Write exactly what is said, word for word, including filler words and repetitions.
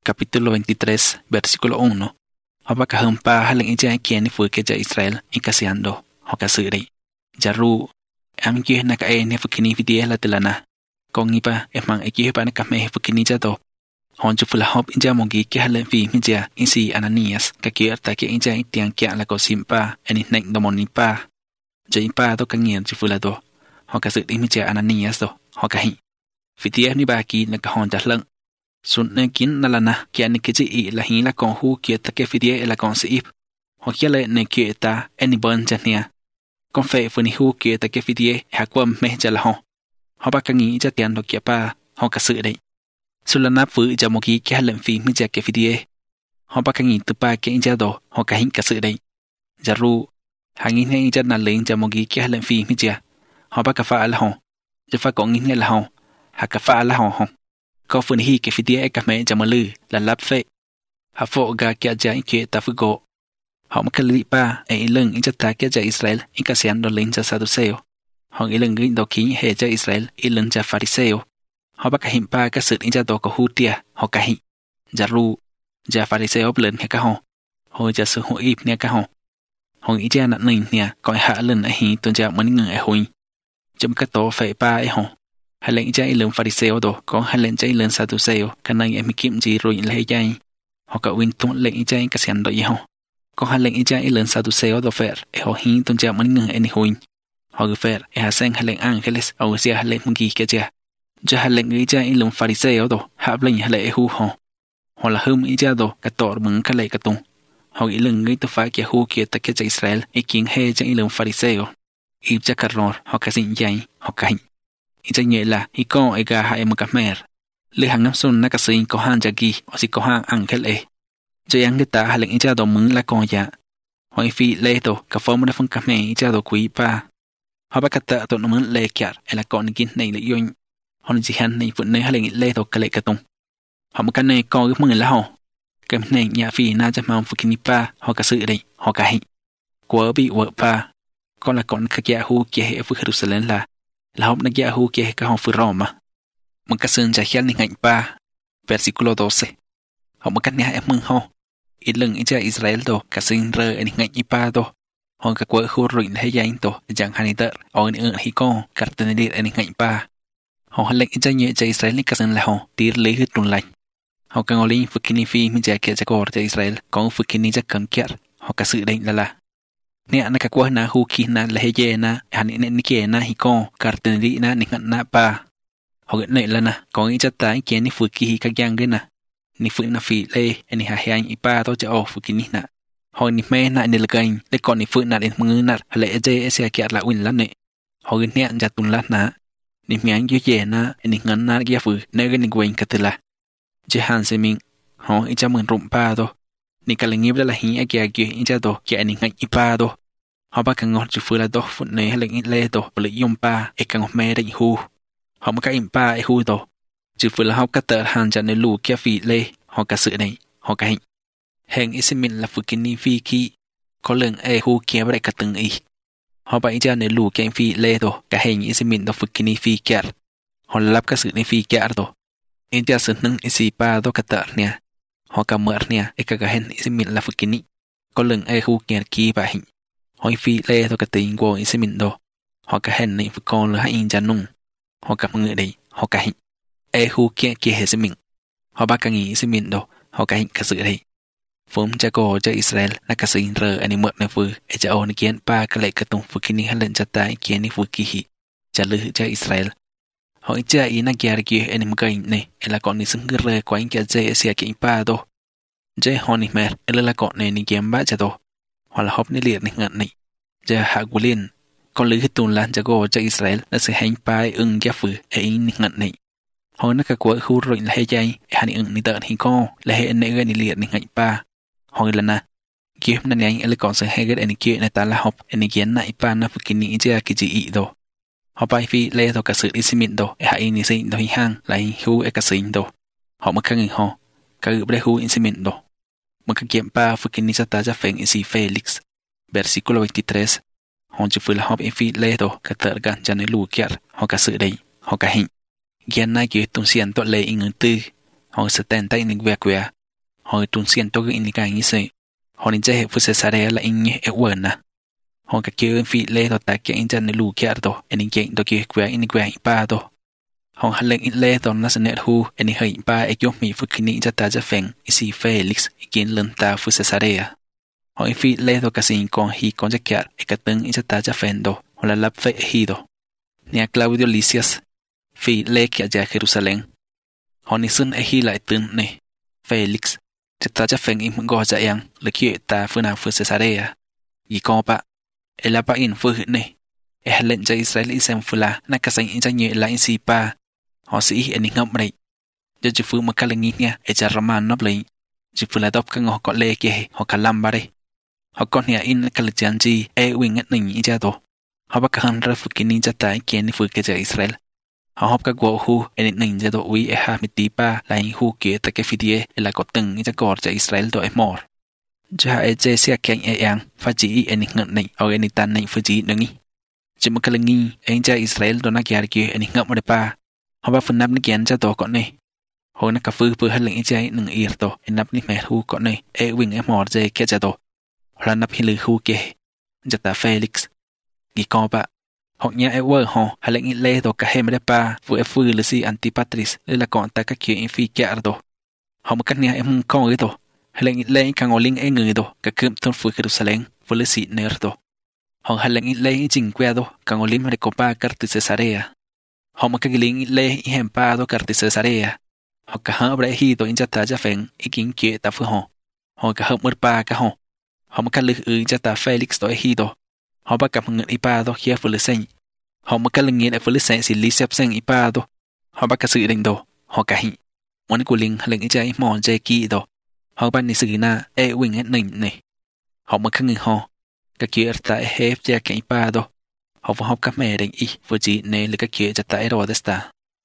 capítulo veintitrés, versículo uno. Hoba kahumpa haling ija kieni fuke ja Israel inkasiando hokasuri. Jaru am kih na ka ene fukini vidie la telana. Kong ipa emang ekih pa na kame fukini jato. Honju fula hop ija mogi ki halen fi mija isi Ananias ka kier ta ki ija itiang kia la ko simpa eni nek domoni pa. Ja ipa to kangien ju fula do. Hokasuri mija Ananias do hokahi. Vidie ni ba ki na ka honja lang. Sun ne kin nalana kia ni kiji i la hin la kon hu kia ta ke vidie la kon si ip. Ho kia le ne kia ta eni bon jania. Con fe funi hu kia ta ke vidie ha kwam me ja la ho. Ho ba kangi ja tian do kia pa ho ka sự dei. Sulana fu ja mo ki kia len fi mi ja ke vidie. Ho ba kangi tu pa ke ja do ho ka hin ka sự dei. Jaru hangi ne ja na len ja mo ki kia len fi mi ja. Ho ba ka fa la ho. Ja fa ko ngi ne la ho. Ha ka fa la ho ho. Có phần hi cái phía các mẹ chăm lư là lắp phê, họ phụ gà kia trái kia ta phụ gỗ, họ mất cái lý ba, ấy lần in chất ta kia trái Israel, in cái xem đó lên cho Sadduceo, họ ấy lần ghi đó khí hệ cho Israel, in lần cho Phariseo, họ bắt cái hình ba cái sự in cho đó có hú tia, họ cái hình, Jaru, cho Phariseo lần hay cái họ, họ cho sự hội ip nè cái họ, họ nghĩ cha nặng nình nè, coi hạ lần ấy hình tuần cha muốn ngừng ấy hồi, chấm cái tổ phải ba ấy họ. Hai lệnh trái lượng Phariseo đó có hai lệnh trái lượng Sadduceo, cái này em kiếm gì rồi lấy trái, họ cả win tuôn lệnh trái cái xem đó gì họ, có hai lệnh trái lượng Sadduceo đó phải, họ hin tuần tra muốn ngừng anh hồi, họ cứ phải, họ sang hai lệnh ăn cái list, họ sẽ hai lệnh mông kia cái cha, cho hai lệnh trái lượng Phariseo đó, hợp lệnh hai lệnh hu họ, họ là hôm trái đó cái tổ mừng cái lệnh cái tung, họ nghĩ lần người tu phải kia hu kia ta cái trái Israel, ý kiến hay trái lượng Phariseo, ít chắc cả rồi, họ cái gì vậy, họ cái Ita nye la hiko ega ha em kamer. Le hang namsun na kasi ko han jagi o si ko hang angel e. Jayang dita haling ija do mung la ko ya. Hoi fi le to ka form na fun kame ija do kui pa. Hoba kata to no mun le kyar ela ko ni kin nei le yon. Hon ji han nei fun ne haling le to kale ka tung. Hom ka nei ko mung la ho. Kem nei nya fi na ja mam fukini pa ho ka sự dei ho ka hi. Ko bi wo pa. Ko la kon ka kya hu ke he fu Jerusalem la. La hop na kia hu kia ka hon fu Roma. Mong ka sơn ja hian ni ngạnh pa. Versículo doce. Hop ma kan nia em mừng ho. Ít lưng ija Israel do ka sin rơ ni ngạnh ipa do. Hon ka kwa hu ruin he yain do jang haniter o ni eng hi ko kartenir ni ngạnh pa. Hon halek ija nye ja Israel ni ka sin la ho tir le hit tun lai. Hon ka ngoli fu kini fi mi ja kia ja kor ja Israel ko fu kini ja kan kiar. Hon ka sự dei la la. Nè na ka kwa na hu ki na la he na han ne ni ke na hi ko kartenri na ni na pa ho ne la na ko i cha ta ke ni fu ki ka gyang ge na ni fu na fi le ni ha he i pa to cha o fu ki ni na ho ni me na ni le gain le ko ni fu na den mngu na le je se ke la win la ne ho ge ne ja tun la na ni miang yu ye na ni ngan na ge fu ne ge ni gwen ka te la je han se min ho i cha mun rum pa to ni ka le ngib la hi a ke ge i cha to ke ni ngai i pa to họ bắt càng ngọt chỉ phơi là đó phun này hay là ít lê đó bởi yom pa e càng ngọt mê đấy hu họ mới cái im pa e hu đó chỉ phơi là họ cắt tờ hàng cho nên lù kia phi lê họ cả sự này họ cả hình hàng isimin là phụ kinh ni phi khi có lượng e hu kia với cả từng ý họ bảo cho nên lù kia phi lê đó cả hình isimin đó phụ kinh ni phi kia họ lắp cái sự này phi kia đó in cho sự nâng isi pa đó cắt tờ nè họ cả mở nè e cả cái hình isimin là phụ kinh ni có lượng e hu kia kia và hình Hoi phi le to ka ting wo isi min do. Ho ka hen ni fu kon le ha in jan nung. Ho ka mngu dei, ho ka hin. E hu kia kia he si min. Ho ba ka ngi isi min do. Ho ka hin ka sự dei. Phum cha ko cha Israel na ka sin re ani mot na fu e cha on kien pa ka le ka tung fu kini halen cha ta kien ni fu ki hi. Cha lu cha Israel. Ho cha i na kia ki ani mga ne. E la kon ni sung re kwa in kia je sia ki pa do. Je ho ni mer e la kon ne ni kien ba cha do. Họ là họp ni liệt ni ngạn ni. Ja hạ gu liên. Con lưới tùn lan ja go cha Israel là sự hành pai ưng gia phử e ni ngạn ni. Họ na ka kwa khu rồi là he jai e hani ưng ni tợn hi ko là he ne ga ni liệt ni ngạn pa. Họ là na. Kiếp na nhang ele còn sự he ga ni kia na ta là họp ni kiến na pa na fu kini ja ki ji i do. Họ pai phi le to ka sự isimin do e hai ni sin do hi hang la hi hu e ka sin do. Họ ma ka ngi ho. Ka gu bre hu isimin do. Magkakiem pa fukini sa taja feng isi Felix. Versículo veintitrés. Hon chi fula hop infi le do ka tergan jane lu kiar ho ka sự dei ho ka hin. Gian na ki tung sian to le ingun tư. Hon setenta in vekwa hồi tuần xiên tôi gửi cái như thế hồi đến chơi phụ Cesarea là in nhé ở na hồi cái kia phi lê đó tại cái in chân lù kia đó anh kiện đó kia quẹt in quẹt ba đó hồi hành lên in lê đó nó sẽ nét hu anh hơi ba ai chốt mi phụ kinh cho ta cho phèn isi Felix kiến lên ta phụ Cesarea hồi phi lê đó cái gì còn hi còn cho kia cái từng cho ta cho phèn đó hoặc là lập phê hi đó nhà Claudio Lysias phi lê kia ra Jerusalem hồi ní xuân ai hi lại từng này Felixจะตาจะเฟงอิมก็จะยังหรือคิดตาฟื้นหาฟื้นเสซาเรียอีกอปะเอลาปะอินฟื้นนี่เอฮเลนจะอิสราเอลอิเซมฟุลานักกษัตริย์อินจะเยลาอินซีปาหอสีอันนี้งับไม่จะจะฟื้นมาคัลงิเนี่ยเอจารมันนับเลยจะฟื้นละดบกันงอก็เล่เกะหอคัลลัมบาร์หอก็เนี่ยอินคัลจันจีเอวิงเงินหนึ่งอินจะโตหอบักฮันรัฟกินินจะตายเกียนฟื้นเกจะอิสราเอลhọ học các quốc hu anh nênจะตัววิเอฮามิตีปาลายฮูเกตะเกฟิดีเอเอลากตึงจะกอดจากอิสราเอลตัวเอมอร์จะเอเจเซียแข่งเอยังฟาจีอันนี้เงินในเอาอันนี้ตันในฟาจีนึงนี่จะมันกำลังงี้เองจะอิสราเอลตัวนักยาเกี่ยอันนี้เงินมาได้ปาเขาว่าฟันนับนักยานจะตัวก่อนนี่เขานักกฟื้นเพื่อให้หลังใจหนึ่งอีร์ตัวอันนับนี่แม่ฮูก่อนนี่เอวิ่งเอมอร์เจแค่จะตัวพลันนับให้ลือฮูเกจะตาเฟลิกซ์กี่กอปะhọc nhà Ewer họ hay là nghĩ lê đồ cả hem pa vừa phư là si Antipatris đây là còn ta các kiểu infi kia đồ họ một cách nhà em con ấy đồ hay là nghĩ lê càng ngồi linh ấy người đồ cả cơm thôn phư Jerusalem vừa là si nơ đồ họ hay là nghĩ lê chỉnh que đồ càng ngồi linh mà có pa cartis Cesarea họ một cái linh lê hem pa đồ cartis Cesarea họ cả họ bãi hi đồ in chặt ta cho phèn ý kiến kia ta phư họ họ cả họ mất pa cả họ họ một cái lực ư cho ta Felix đồ hi đồ họ bắt gặp người ipa đó kia phụ nữ sinh họ một cái linh nghĩa để phụ nữ sinh xử lý xếp sinh ipa đó họ bắt cái sự định đồ họ cả hình muốn của linh linh ý trái mòn dây kỳ đó họ bắt ní sự na e wing hết nỉnh này họ một cái người họ cái kia tại hẹp cho cái ipa đó họ vừa học các mẹ định ý vừa chỉ nên là cái kia cho tại đó đất ta